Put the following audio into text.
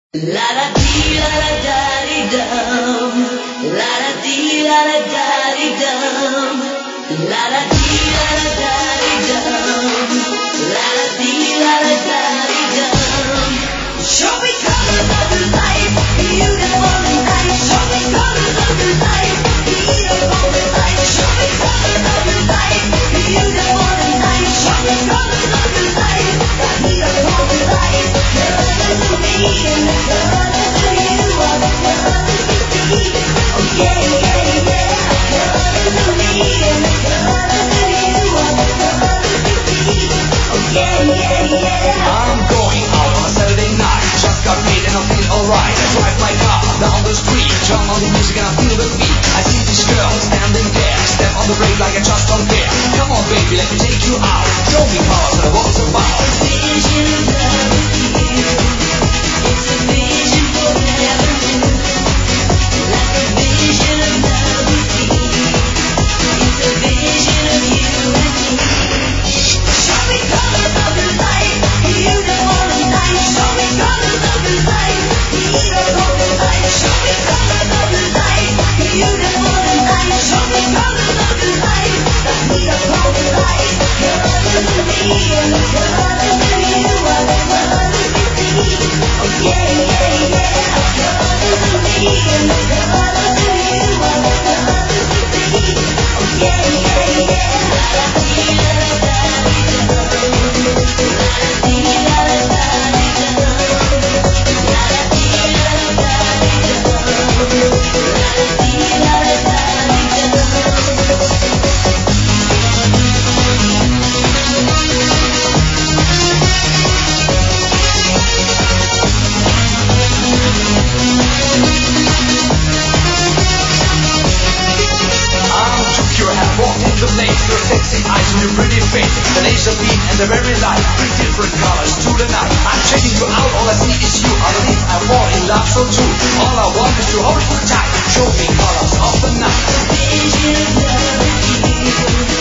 La da dee la da da dee dum. La da dee la da da dee dum. La da dee la da da dee dum. La da dee la da da dee dum. Show me colors of the light, beautiful and nice. Show me colors of the light, beautiful and nice. Show me colors of the light, beautiful and nice. Show me colors of the light, beautiful and nice. Colors to me and colors to you, colors to me. Oh yeah, yeah, yeah. Colors to me and colors to you, colors to me. Oh yeah, yeah, yeah. I'm going out on a Saturday night. Just got paid and I feel alright. I drive my car down the street, turn on the music and I feel the beat. I see this girl standing there, step on the brake like I just don't care. Come on baby, let me take you out. Show me cars and what's about. Vision of love with you. It's a vision forever new. Like a vision of love with you. It's a vision of you and me. Show me colors of the light, beautiful and nice. Show me colors of the light, beautiful and nice. Show me colors of the light, beautiful and nice. Show me colors of the light, beautiful and nice. Colors to me and colors to you, colors to me. Oh yeah, yeah, yeah. Colors to me and colors to you, colors to me. Oh yeah, yeah, yeah. La da dee la da da dee dum. La da dee la da da dee dum. La da dee la da da dee dum. La da dee la da da dee dum. I took your hand, walked in the place. Your sexy eyes and your pretty face, the laser beam and the very light, three different colors to the night. I'm checking you out, all I see is you. Underneath I fall in love so true. All I want is to hold you tight. Show me colors of the night. Vision of love with you.